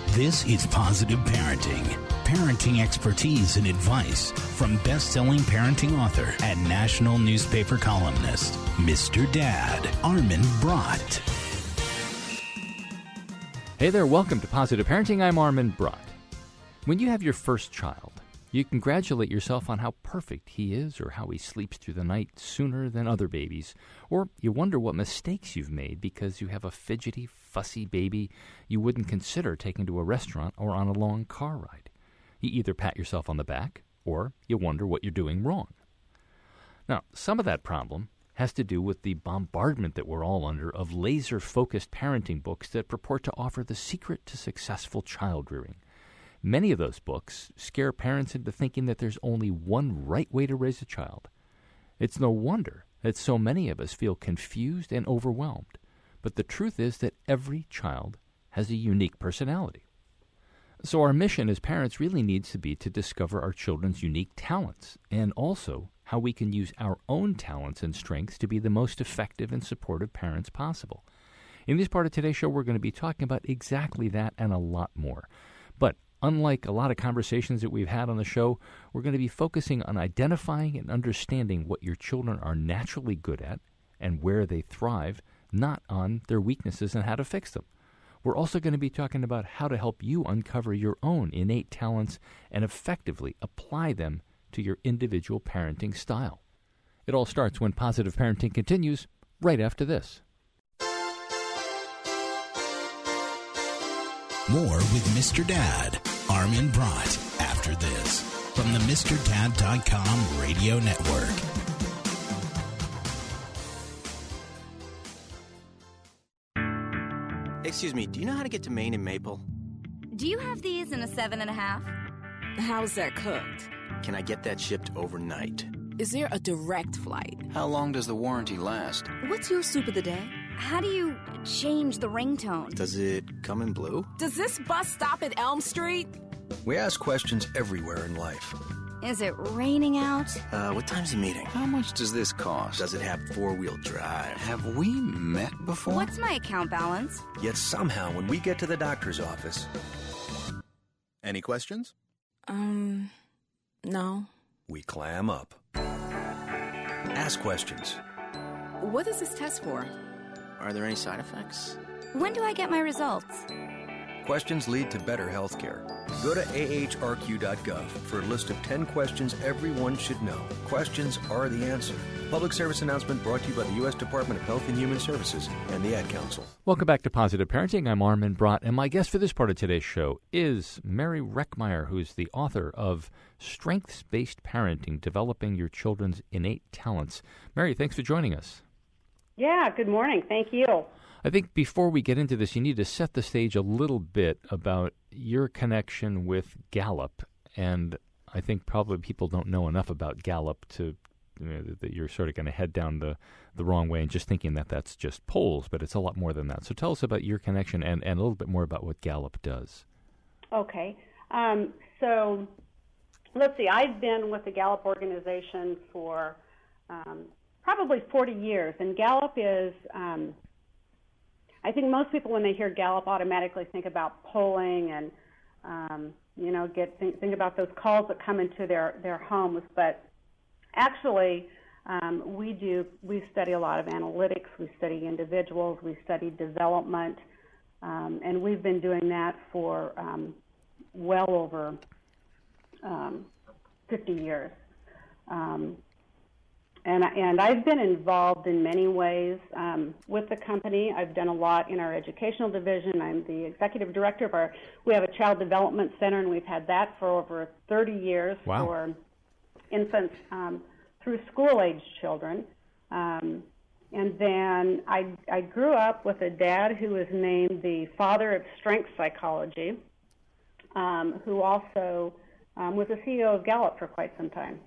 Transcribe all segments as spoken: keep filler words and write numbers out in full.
This is Positive Parenting. Parenting expertise and advice from best-selling parenting author and national newspaper columnist, Mister Dad, Armin Brott. Hey there, welcome to Positive Parenting. I'm Armin Brott. When you have your first child, you congratulate yourself on how perfect he is or how he sleeps through the night sooner than other babies. Or you wonder what mistakes you've made because you have a fidgety, fussy baby you wouldn't consider taking to a restaurant or on a long car ride. You either pat yourself on the back or you wonder what you're doing wrong. Now, some of that problem has to do with the bombardment that we're all under of laser-focused parenting books that purport to offer the secret to successful child rearing. Many of those books scare parents into thinking that there's only one right way to raise a child. It's no wonder that so many of us feel confused and overwhelmed. But the truth is that every child has a unique personality. So our mission as parents really needs to be to discover our children's unique talents and also how we can use our own talents and strengths to be the most effective and supportive parents possible. In this part of today's show, we're going to be talking about exactly that and a lot more. But unlike a lot of conversations that we've had on the show, we're going to be focusing on identifying and understanding what your children are naturally good at and where they thrive, not on their weaknesses and how to fix them. We're also going to be talking about how to help you uncover your own innate talents and effectively apply them to your individual parenting style. It all starts when Positive Parenting continues right after this. More with Mister Dad, Armin Brott, after this, from the Mister Dad dot com radio network. Excuse me, do you know how to get to Maine and Maple? Do you have these in a seven and a half? How's that cooked? Can I get that shipped overnight? Is there a direct flight? How long does the warranty last? What's your soup of the day? How do you change the ringtone? Does it come in blue? Does this bus stop at Elm Street? We ask questions everywhere in life. Is it raining out? Uh, what time's the meeting? How much does this cost? Does it have four-wheel drive? Have we met before? What's my account balance? Yet somehow, when we get to the doctor's office... Any questions? Um, no. We clam up. Ask questions. What is this test for? Are there any side effects? When do I get my results? Questions lead to better health care. Go to A H R Q dot gov for a list of ten questions everyone should know. Questions are the answer. Public service announcement brought to you by the U S Department of Health and Human Services and the Ad Council. Welcome back to Positive Parenting. I'm Armin Brott, and my guest for this part of today's show is Mary Reckmeyer, who's the author of Strengths-Based Parenting, Developing Your Children's Innate Talents. Mary, thanks for joining us. Yeah, good morning. Thank you. I think before we get into this, you need to set the stage a little bit about your connection with Gallup. And I think probably people don't know enough about Gallup to you know, that you're sort of going to head down the, the wrong way and just thinking that that's just polls, but it's a lot more than that. So tell us about your connection and, and a little bit more about what Gallup does. Okay. Um, so let's see. I've been with the Gallup organization for um, probably forty years, and Gallup is... Um, I think most people, when they hear Gallup, automatically think about polling and, um, you know, get think, think about those calls that come into their, their homes. But actually, um, we do we study a lot of analytics. We study individuals. We study development, um, and we've been doing that for um, well over um, fifty years. Um, And, and I've been involved in many ways um, with the company. I've done a lot in our educational division. I'm the executive director of our, we have a child development center, and we've had that for over thirty years wow. for infants um, through school-age children. Um, and then I, I grew up with a dad who was named the father of strength psychology, um, who also um, was the C E O of Gallup for quite some time.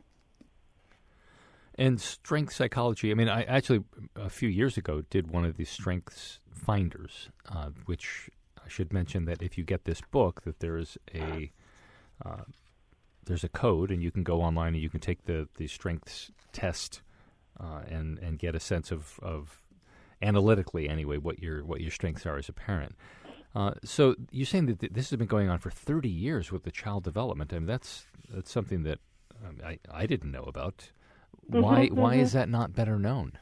And strength psychology, I mean, I actually, a few years ago, did one of these strengths finders, uh, which I should mention that if you get this book, that there is a, uh, there's a code, and you can go online and you can take the, the strengths test uh, and, and get a sense of, of, analytically anyway, what your what your strengths are as a parent. Uh, so you're saying that th- this has been going on for thirty years with the child development. I mean, that's that's something that um, I I didn't know about. Why Mm-hmm, why mm-hmm. is that not better known?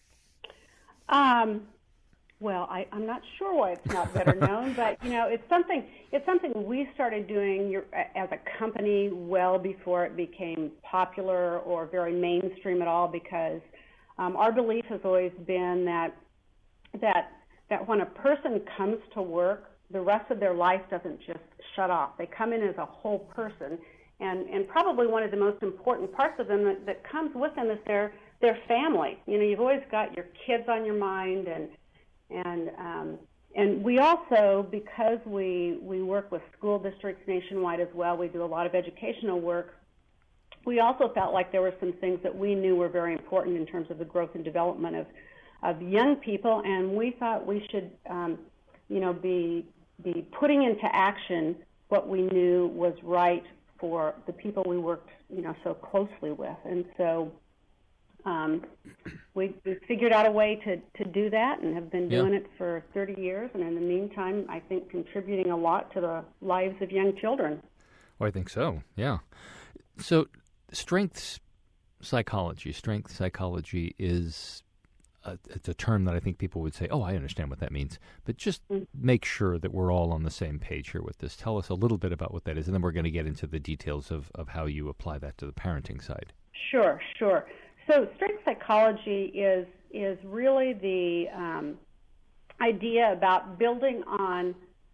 Um, well, I, I'm not sure why it's not better known, but you know, it's something it's something we started doing your, as a company well before it became popular or very mainstream at all. Because um, our belief has always been that that that when a person comes to work, the rest of their life doesn't just shut off. They come in as a whole person, and and probably one of the most important parts of them that, that comes with them is their their family. You know, you've always got your kids on your mind, and and um, and we also, because we we work with school districts nationwide as well, we do a lot of educational work. We also felt like there were some things that we knew were very important in terms of the growth and development of of young people, and we thought we should, um, you know, be be putting into action what we knew was right for the people we worked, you know, so closely with. And so um, we, we figured out a way to, to do that, and have been doing Yeah. it for thirty years, and in the meantime, I think contributing a lot to the lives of young children. Well, I think so, yeah. So strength psychology, strength psychology is a, it's a term that I think people would say, oh, I understand what that means. But just Mm-hmm. make sure that we're all on the same page here with this. Tell us a little bit about what that is, and then we're going to get into the details of, of how you apply that to the parenting side. Sure, sure. So strength psychology is is really the um, idea about building on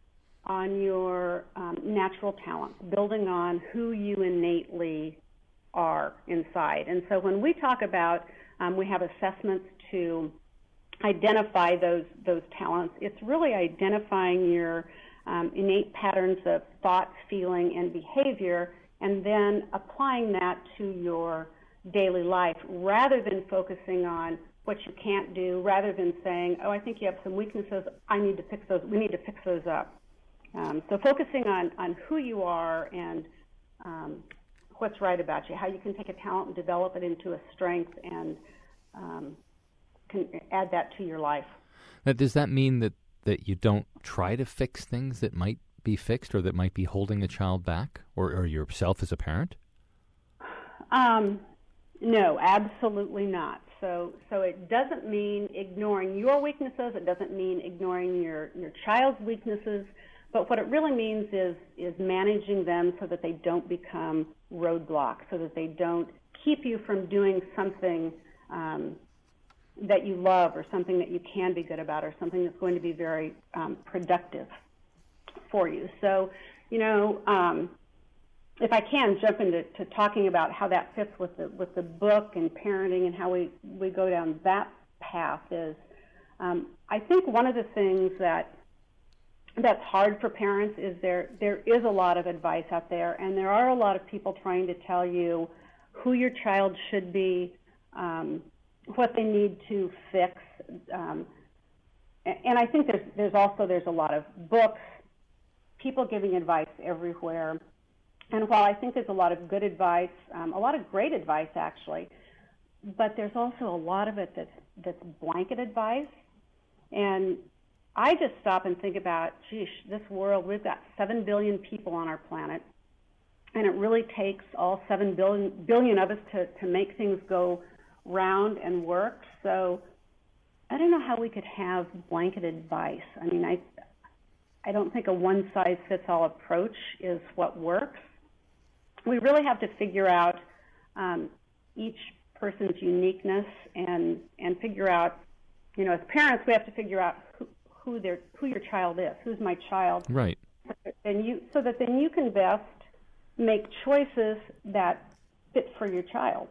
on your um, natural talents, building on who you innately are inside. And so when we talk about, um, we have assessments to identify those those talents. It's really identifying your um, innate patterns of thought, feeling, and behavior, and then applying that to your daily life, rather than focusing on what you can't do, rather than saying, oh, I think you have some weaknesses, I need to fix those, we need to fix those up. Um, so focusing on, on who you are and um, what's right about you, how you can take a talent and develop it into a strength, and um, can add that to your life. Now, does that mean that, that you don't try to fix things that might be fixed or that might be holding a child back, or, or yourself as a parent? Um, no, absolutely not. So, so it doesn't mean ignoring your weaknesses. It doesn't mean ignoring your, your child's weaknesses. But what it really means is is managing them so that they don't become roadblocks, so that they don't keep you from doing something um, that you love, or something that you can be good about, or something that's going to be very um, productive for you. So, you know, um, if I can jump into to talking about how that fits with the with the book and parenting, and how we, we go down that path, is um, I think one of the things that that's hard for parents is there there is a lot of advice out there, and there are a lot of people trying to tell you who your child should be, um, what they need to fix, um, and I think there's there's also there's a lot of books, people giving advice everywhere. And while I think there's a lot of good advice, um, a lot of great advice actually, but there's also a lot of it that's that's blanket advice. And I just stop and think about, geez, this world, we've got seven billion people on our planet, and it really takes all seven billion, billion of us to, to make things go round and work. So I don't know how we could have blanket advice. I mean, I, I don't think a one-size-fits-all approach is what works. We really have to figure out um, each person's uniqueness, and, and figure out, you know, as parents, we have to figure out who, who their who your child is, who's my child, right? And you, so that then you can best make choices that fit for your child.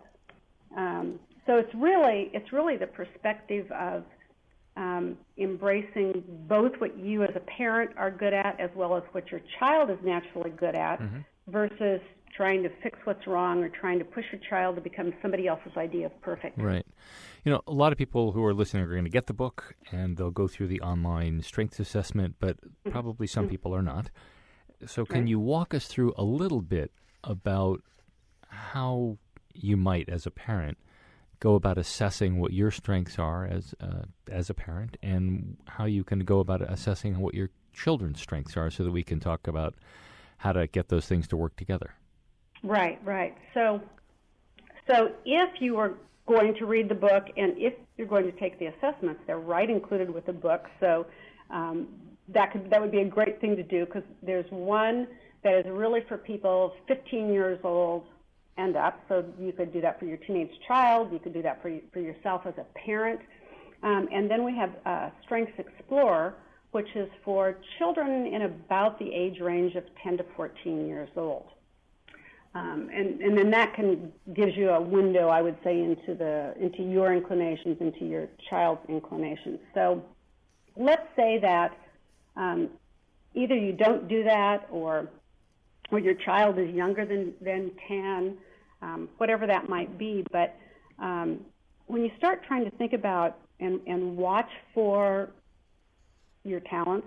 Um, so it's really it's really the perspective of um, embracing both what you as a parent are good at, as well as what your child is naturally good at, mm-hmm. versus trying to fix what's wrong, or trying to push your child to become somebody else's idea of perfect. Right. You know, a lot of people who are listening are going to get the book, and they'll go through the online strengths assessment, but probably some people are not. So can right. you walk us through a little bit about how you might, as a parent, go about assessing what your strengths are as uh, as a parent, and how you can go about assessing what your children's strengths are, so that we can talk about how to get those things to work together. Right, right. So, so if you are going to read the book, and if you're going to take the assessments, they're right included with the book. So um, that could that would be a great thing to do, because there's one that is really for people fifteen years old and up. So you could do that for your teenage child. You could do that for for yourself as a parent. Um, and then we have uh, Strengths Explorer, which is for children in about the age range of ten to fourteen years old. Um, and, and then that can gives you a window, I would say, into the into your inclinations, into your child's inclinations. So let's say that um, either you don't do that, or or your child is younger than, than ten, um, whatever that might be. But um, when you start trying to think about and, and watch for your talents,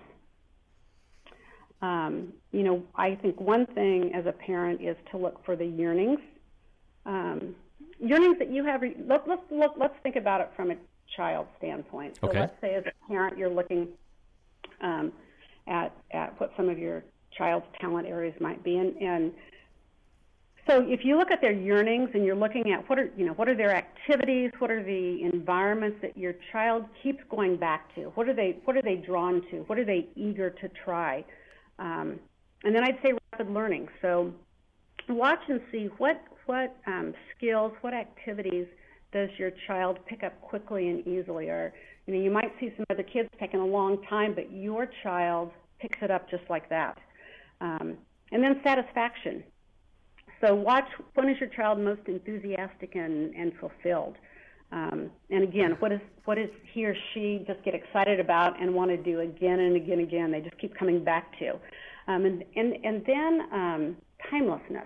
Um, you know, I think one thing as a parent is to look for the yearnings, um, yearnings that you have. Let, let's look. Let's think about it from a child's standpoint. So okay. Let's say as a parent you're looking um, at at what some of your child's talent areas might be, and, and so if you look at their yearnings and you're looking at what are you know what are their activities, what are the environments that your child keeps going back to, what are they what are they drawn to, what are they eager to try. Um, and then I'd say rapid learning. So watch and see what what um, skills, what activities does your child pick up quickly and easily. Or you know, you might see some other kids taking a long time, but your child picks it up just like that. Um, and then satisfaction. So watch, when is your child most enthusiastic and, and fulfilled? Um, and again, what is what does he or she just get excited about and want to do again and again and again? They just keep coming back to. Um, and, and, and then um, timelessness.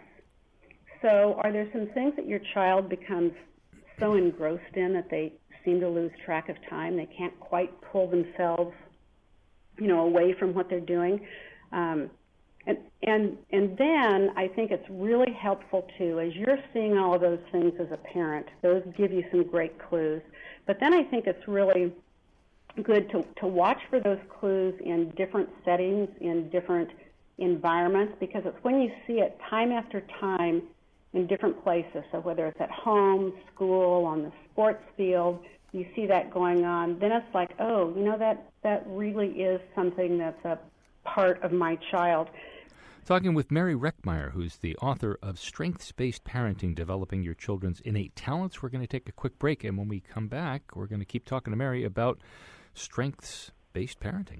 So are there some things that your child becomes so engrossed in that they seem to lose track of time? They can't quite pull themselves, you know, away from what they're doing. Um, And, and and then I think it's really helpful, too, as you're seeing all of those things as a parent, those give you some great clues. But then I think it's really good to, to watch for those clues in different settings, in different environments, because it's when you see it time after time in different places. So whether it's at home, school, on the sports field, you see that going on, then it's like, oh, you know, that, that really is something that's a part of my child. Talking with Mary Reckmeyer, who's the author of Strengths-Based Parenting, Developing Your Children's Innate Talents. We're going to take a quick break, and when we come back, we're going to keep talking to Mary about strengths-based parenting.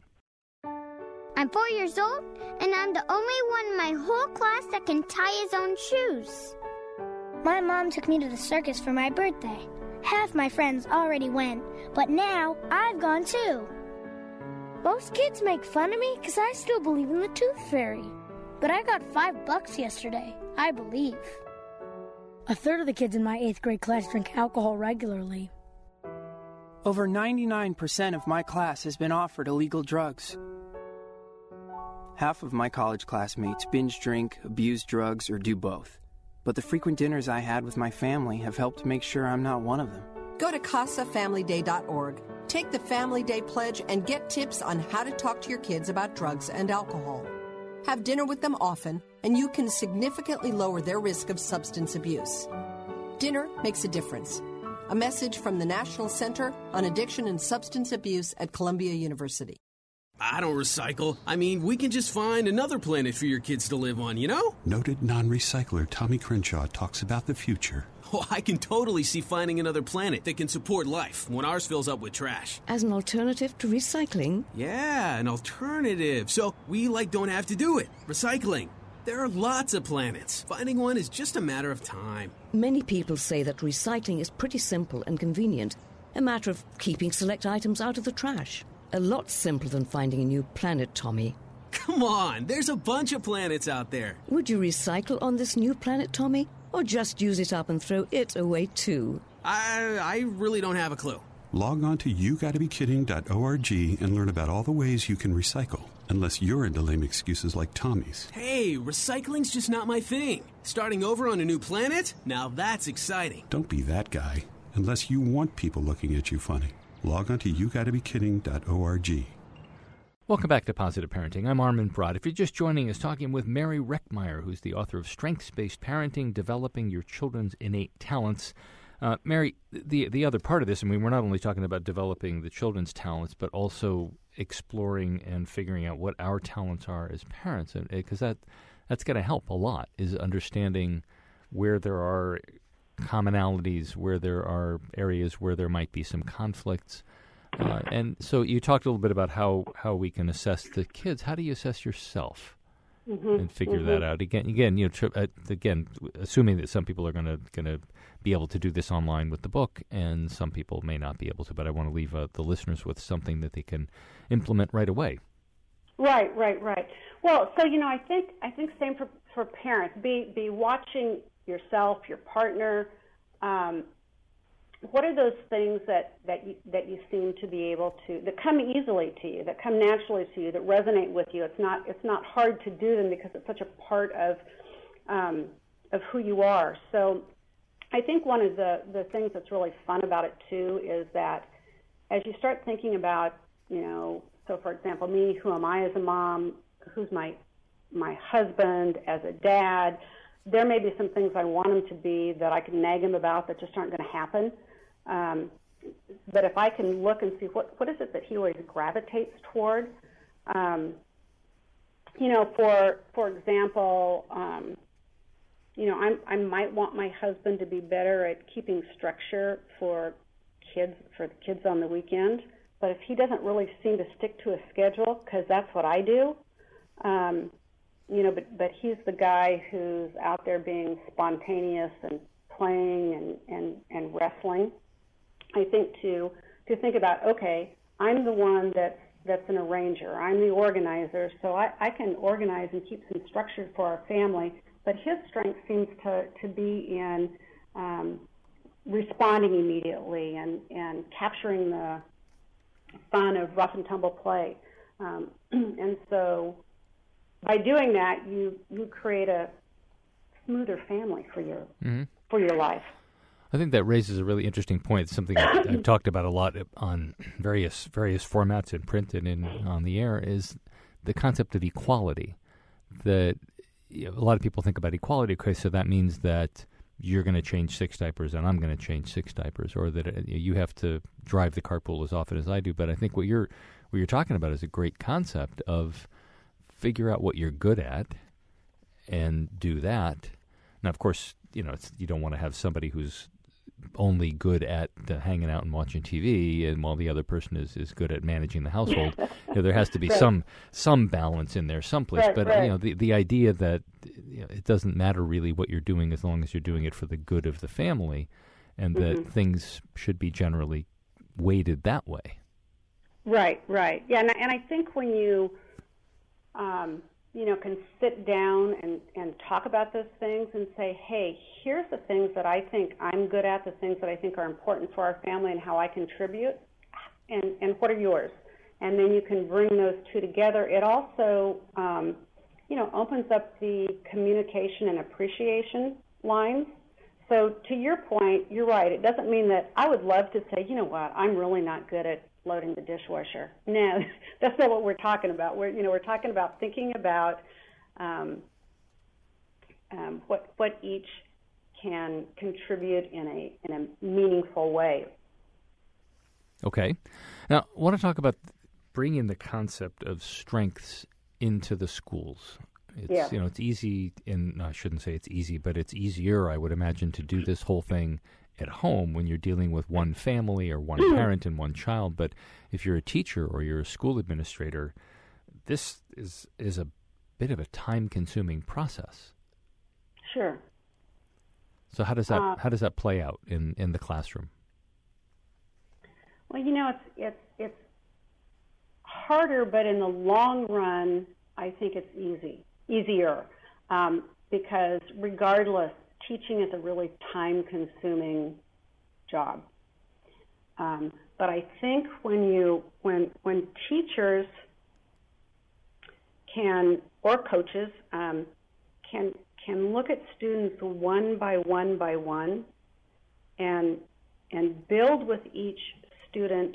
I'm four years old, and I'm the only one in my whole class that can tie his own shoes. My mom took me to the circus for my birthday. Half my friends already went, but now I've gone too. Most kids make fun of me because I still believe in the tooth fairy. But I got five bucks yesterday, I believe. A third of the kids in my eighth grade class drink alcohol regularly. Over ninety-nine percent of my class has been offered illegal drugs. Half of my college classmates binge drink, abuse drugs, or do both. But the frequent dinners I had with my family have helped make sure I'm not one of them. Go to casa family day dot org. Take the Family Day Pledge and get tips on how to talk to your kids about drugs and alcohol. Have dinner with them often, and you can significantly lower their risk of substance abuse. Dinner makes a difference. A message from the National Center on Addiction and Substance Abuse at Columbia University. I don't recycle. I mean, we can just find another planet for your kids to live on, you know? Noted non-recycler Tommy Crenshaw talks about the future. Oh, I can totally see finding another planet that can support life when ours fills up with trash. As an alternative to recycling? Yeah, an alternative. So we, like, don't have to do it. Recycling. There are lots of planets. Finding one is just a matter of time. Many people say that recycling is pretty simple and convenient. A matter of keeping select items out of the trash. A lot simpler than finding a new planet, Tommy. Come on, there's a bunch of planets out there. Would you recycle on this new planet, Tommy? Or just use it up and throw it away, too? I I really don't have a clue. Log on to you gotta be kidding dot org and learn about all the ways you can recycle. Unless you're into lame excuses like Tommy's. Hey, recycling's just not my thing. Starting over on a new planet? Now that's exciting. Don't be that guy. unless you want people looking at you funny. Log on to you gotta be kidding dot org. Welcome back to Positive Parenting. I'm Armin Brott. If you're just joining us, talking with Mary Reckmeyer, who's the author of Strengths-Based Parenting, Developing Your Children's Innate Talents. Uh, Mary, the the other part of this, I mean, we're not only talking about developing the children's talents, but also exploring and figuring out what our talents are as parents, because that that's going to help a lot, is understanding where there are commonalities, where there are areas where there might be some conflicts. Uh, and so you talked a little bit about how, how we can assess the kids. How do you assess yourself mm-hmm. and figure mm-hmm. that out? Again, again, you know, tri- uh, again, assuming that some people are going to going to be able to do this online with the book, and some people may not be able to. But I want to leave uh, the listeners with something that they can implement right away. Right, right, right. Well, so you know, I think I think same for for parents. Be be watching yourself, your partner. Um, What are those things that, that you that you seem to be able to that come easily to you, that come naturally to you, that resonate with you? It's not it's not hard to do them because it's such a part of um, of who you are. So I think one of the, the things that's really fun about it too is that as you start thinking about, you know, so for example, me, who am I as a mom? Who's my my husband as a dad? There may be some things I want him to be that I can nag him about that just aren't going to happen. Um, but if I can look and see what, what is it that he always gravitates toward, um, you know, for for example, um, you know, I'm, I might want my husband to be better at keeping structure for kids for the kids on the weekend. But if he doesn't really seem to stick to a schedule, because that's what I do, um, you know, but but he's the guy who's out there being spontaneous and playing and, and, and wrestling. I think to to think about, okay, I'm the one that's that's an arranger. I'm the organizer, so I, I can organize and keep some structure for our family. But his strength seems to, to be in um, responding immediately and, and capturing the fun of rough and tumble play. Um, and so by doing that, you, you create a smoother family for your mm-hmm. for your life. I think that raises a really interesting point. It's something I've, I've talked about a lot on various various formats in print and in on the air, is the concept of equality. That you know, a lot of people think about equality. Okay, so that means that you're going to change six diapers and I'm going to change six diapers, or that uh, you have to drive the carpool as often as I do. But I think what you're what you're talking about is a great concept of figure out what you're good at and do that. Now, of course, you know it's, you don't want to have somebody who's only good at the hanging out and watching T V, and while the other person is, is good at managing the household. You know, there has to be right. some some balance in there someplace. Right, but right. you know, the the idea that you know, it doesn't matter really what you're doing as long as you're doing it for the good of the family, and mm-hmm. that things should be generally weighted that way. Right, right, yeah, and and I think when you, um, you know, can sit down and, and talk about those things and say, hey, here's the things that I think I'm good at, the things that I think are important for our family and how I contribute, and, and what are yours? And then you can bring those two together. It also, um, you know, opens up the communication and appreciation lines. So to your point, you're right. It doesn't mean that I would love to say, you know what, I'm really not good at loading the dishwasher. No, that's not what we're talking about. We're, you know, we're talking about thinking about um, um, what what each can contribute in a in a meaningful way. Okay. Now, I want to talk about bringing the concept of strengths into the schools. It's, yeah. you know, it's easy, and I shouldn't say it's easy, but it's easier, I would imagine, to do this whole thing at home when you're dealing with one family or one parent and one child. But if you're a teacher or you're a school administrator, this is is a bit of a time-consuming process. Sure. So how does that uh, how does that play out in, in the classroom? Well, you know, it's it's it's harder, but in the long run, I think it's easy, easier, um, because regardless, teaching is a really time-consuming job. Um, but I think when you when when teachers can or coaches um, can can look at students one by one by one and and build with each student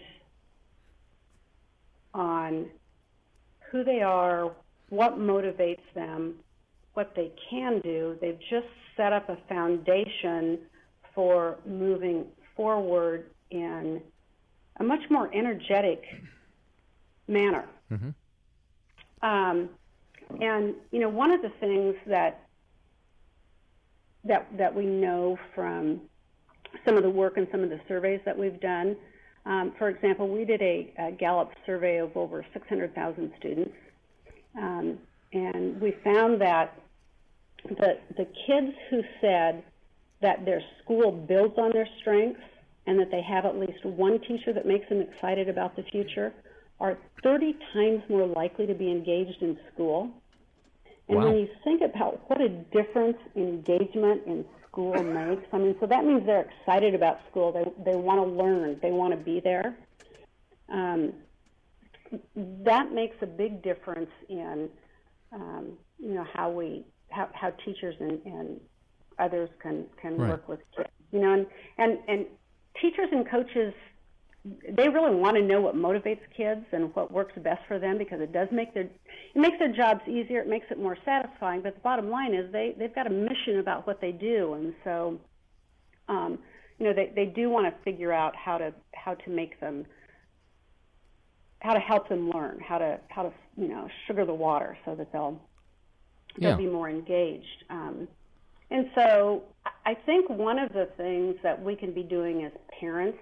on who they are, what motivates them, what they can do. They've just set up a foundation for moving forward in a much more energetic manner. Mm-hmm. Um, and, you know, one of the things that that that we know from some of the work and some of the surveys that we've done, um, for example, we did a, a Gallup survey of over six hundred thousand students, um, and we found that the, the kids who said that their school builds on their strengths and that they have at least one teacher that makes them excited about the future are thirty times more likely to be engaged in school. And wow. when you think about what a difference engagement in school makes, I mean, so that means they're excited about school. They they want to learn. They want to be there. Um, that makes a big difference in, um, you know, how we how, how teachers and, and others can can right. work with kids. You know, and, and and teachers and coaches, they really want to know what motivates kids and what works best for them, because it does make their it makes their jobs easier. It makes it more satisfying. But the bottom line is they they've got a mission about what they do, and so um, you know they, they do want to figure out how to how to make them how to help them learn how to how to you know sugar the water so that they'll they'll yeah. be more engaged. Um, and so I think one of the things that we can be doing as parents.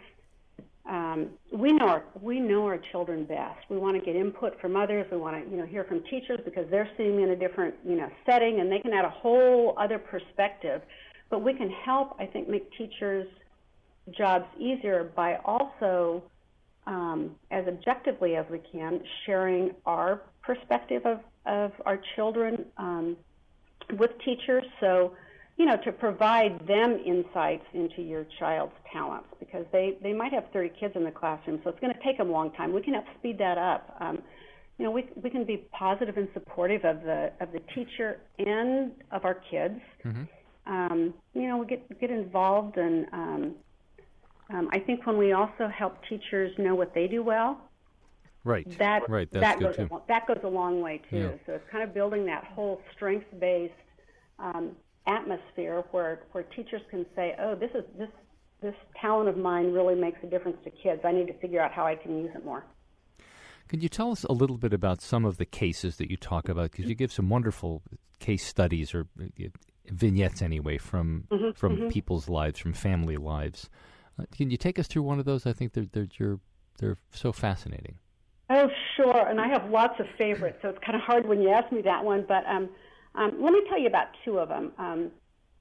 Um, we know our, we know our children best. We want to get input from others. We want to you know hear from teachers because they're seeing them in a different you know setting, and they can add a whole other perspective. But we can help, I think, make teachers' jobs easier by also, um, as objectively as we can, sharing our perspective of, of our children um, with teachers. So. You know, to provide them insights into your child's talents, because they, they might have thirty kids in the classroom, so it's going to take them a long time. We can help speed that up. Um, you know, we we can be positive and supportive of the of the teacher and of our kids. Mm-hmm. Um, you know, we get get involved, and um, um, I think when we also help teachers know what they do well, right, that right, that's that good goes too. a, that goes a long way too. Yeah. So it's kind of building that whole strength-based. Um, atmosphere where where teachers can say, oh, this is this this talent of mine really makes a difference to kids. I need to figure out how I can use it more. Could you tell us a little bit about some of the cases that you talk about? Because you give some wonderful case studies or vignettes anyway from mm-hmm, from mm-hmm. people's lives, from family lives. Uh, can you take us through one of those? I think they're they're you're, they're so fascinating. Oh, sure. And I have lots of favorites, so it's kind of hard when you ask me that one. But um, Um, let me tell you about two of them, um,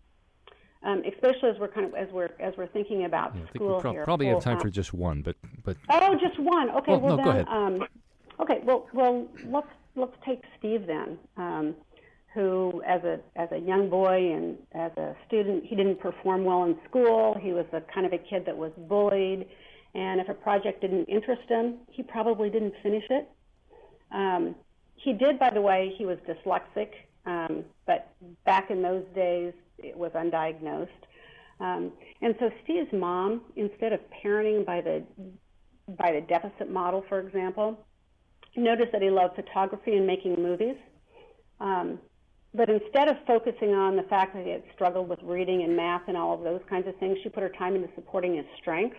um, especially as we're kind of as we're as we're thinking about yeah, I think school we pro- here. probably have time um, for just one, but but oh, just one. Okay, well, well, no, then, go ahead. Um, okay, well, well, let's let's take Steve then, um, who as a as a young boy and as a student, he didn't perform well in school. He was the kind of a kid that was bullied, and if a project didn't interest him, he probably didn't finish it. Um, he did, by the way, he was dyslexic. Um, but back in those days, it was undiagnosed. Um, and so Steve's mom, instead of parenting by the by the deficit model, for example, noticed that he loved photography and making movies. Um, but instead of focusing on the fact that he had struggled with reading and math and all of those kinds of things, she put her time into supporting his strengths.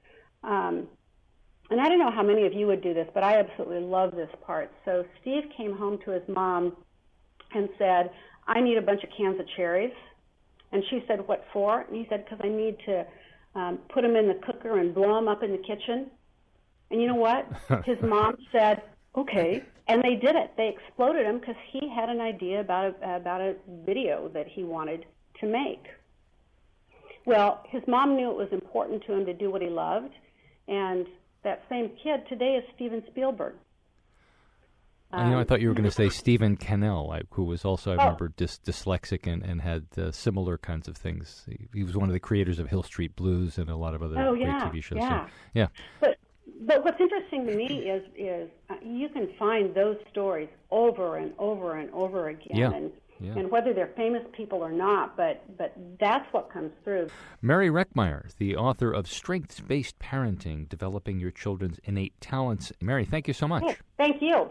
Um, and I don't know how many of you would do this, but I absolutely love this part. So Steve came home to his mom and said, I need a bunch of cans of cherries. And she said, what for? And he said, because I need to um, put them in the cooker and blow them up in the kitchen. And you know what? His mom said, okay. And they did it. They exploded him because he had an idea about a, about a video that he wanted to make. Well, his mom knew it was important to him to do what he loved. And that same kid today is Steven Spielberg. I know. I thought you were going to say Stephen Cannell, I, who was also, I oh. remember, dys- dyslexic and, and had uh, similar kinds of things. He, he was one of the creators of Hill Street Blues and a lot of other oh, great yeah, T V shows. Yeah, so, yeah. But but what's interesting to me is is uh, you can find those stories over and over and over again. Yeah. And Yeah. And whether they're famous people or not, but, but that's what comes through. Mary Reckmeyer, the author of Strengths-Based Parenting, Developing Your Children's Innate Talents. Mary, thank you so much. Hey, thank you.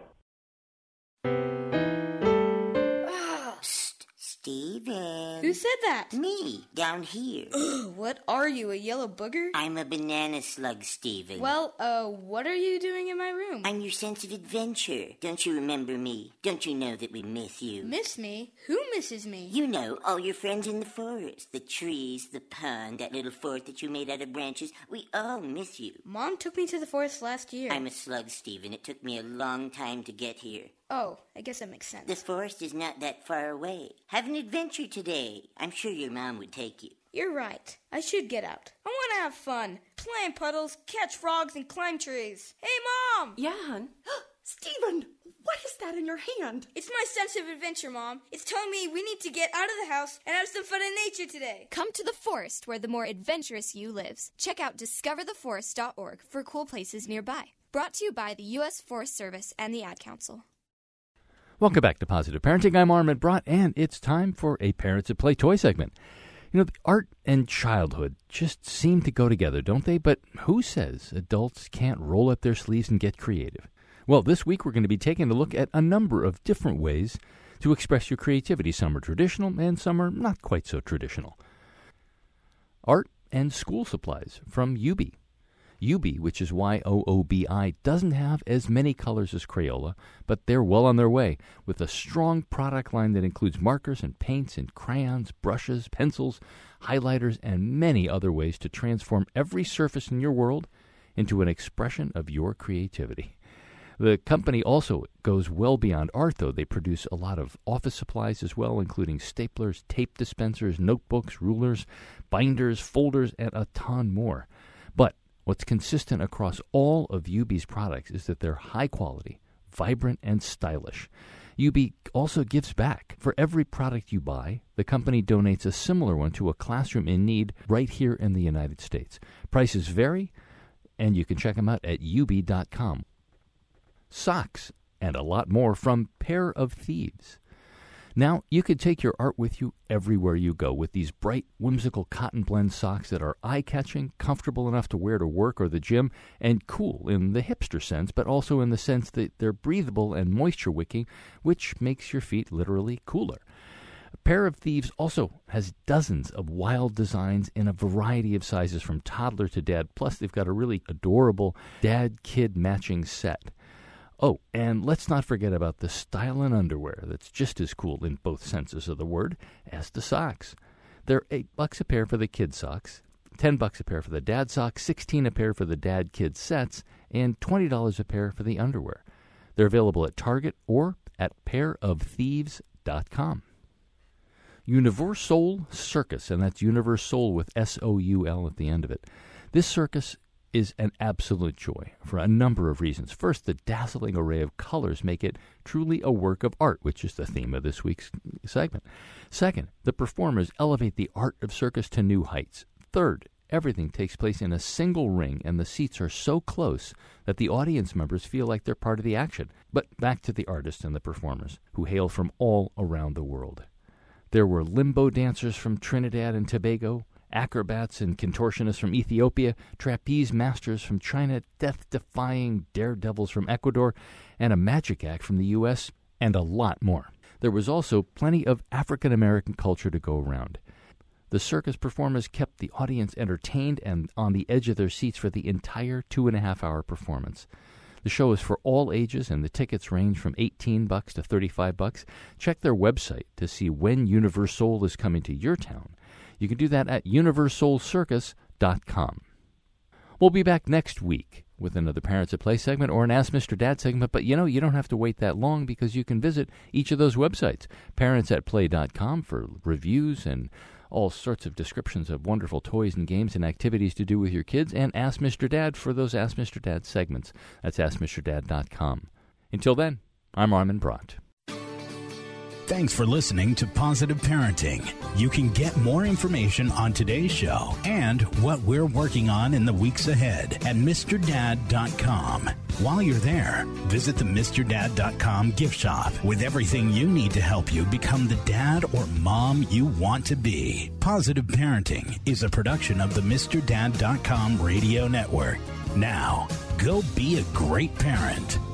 Steven. Who said that? Me, down here. Ugh, what are you, a yellow booger? I'm a banana slug, Steven. Well, uh, what are you doing in my room? I'm your sense of adventure. Don't you remember me? Don't you know that we miss you? Miss me? Who misses me? You know, all your friends in the forest. The trees, the pond, that little fort that you made out of branches. We all miss you. Mom took me to the forest last year. I'm a slug, Steven. It took me a long time to get here. Oh, I guess that makes sense. The forest is not that far away. Have an adventure today. I'm sure your mom would take you. You're right. I should get out. I want to have fun. Play in puddles, catch frogs, and climb trees. Hey, Mom! Yeah, hon? Steven, what is that in your hand? It's my sense of adventure, Mom. It's telling me we need to get out of the house and have some fun in nature today. Come to the forest where the more adventurous you lives. Check out discover the forest dot org for cool places nearby. Brought to you by the U S Forest Service and the Ad Council. Welcome back to Positive Parenting. I'm Armin Brott, and it's time for a Parents at Play toy segment. You know, the art and childhood just seem to go together, don't they? But who says adults can't roll up their sleeves and get creative? Well, this week we're going to be taking a look at a number of different ways to express your creativity. Some are traditional, and some are not quite so traditional. Art and school supplies from Yoobi. Yoobi, which is Y O O B I, doesn't have as many colors as Crayola, but they're well on their way with a strong product line that includes markers and paints and crayons, brushes, pencils, highlighters, and many other ways to transform every surface in your world into an expression of your creativity. The company also goes well beyond art, though. They produce a lot of office supplies as well, including staplers, tape dispensers, notebooks, rulers, binders, folders, and a ton more. But what's consistent across all of Yoobi's products is that they're high quality, vibrant, and stylish. Yoobi also gives back. For every product you buy, the company donates a similar one to a classroom in need right here in the United States. Prices vary, and you can check them out at Yoobi dot com. Socks, and a lot more from Pair of Thieves. Now, you can take your art with you everywhere you go with these bright, whimsical cotton blend socks that are eye-catching, comfortable enough to wear to work or the gym, and cool in the hipster sense, but also in the sense that they're breathable and moisture-wicking, which makes your feet literally cooler. A Pair of Thieves also has dozens of wild designs in a variety of sizes from toddler to dad, plus they've got a really adorable dad-kid matching set. Oh, and let's not forget about the stylin' underwear that's just as cool in both senses of the word as the socks. They're eight bucks a pair for the kid socks, ten bucks a pair for the dad socks, sixteen a pair for the dad-kid sets, and twenty dollars a pair for the underwear. They're available at Target or at pair of thieves dot com. Universol Circus, and that's Universol with S O U L at the end of it. This circus is an absolute joy for a number of reasons. First, the dazzling array of colors make it truly a work of art, which is the theme of this week's segment. Second, the performers elevate the art of circus to new heights. Third, everything takes place in a single ring, and the seats are so close that the audience members feel like they're part of the action. But back to the artists and the performers, who hail from all around the world. There were limbo dancers from Trinidad and Tobago, acrobats and contortionists from Ethiopia, trapeze masters from China, death-defying daredevils from Ecuador, and a magic act from the U S, and a lot more. There was also plenty of African-American culture to go around. The circus performers kept the audience entertained and on the edge of their seats for the entire two-and-a-half-hour performance. The show is for all ages, and the tickets range from eighteen bucks to thirty-five bucks. Check their website to see when Universol is coming to your town. You can do that at universol circus dot com. We'll be back next week with another Parents at Play segment or an Ask Mister Dad segment, but you know, you don't have to wait that long because you can visit each of those websites, parents at play dot com for reviews and all sorts of descriptions of wonderful toys and games and activities to do with your kids, and Ask Mister Dad for those Ask Mister Dad segments. That's ask mister dad dot com. Until then, I'm Armin Brott. Thanks for listening to Positive Parenting. You can get more information on today's show and what we're working on in the weeks ahead at Mister Dad dot com. While you're there, visit the Mister Dad dot com gift shop with everything you need to help you become the dad or mom you want to be. Positive Parenting is a production of the Mister Dad dot com radio network. Now, go be a great parent.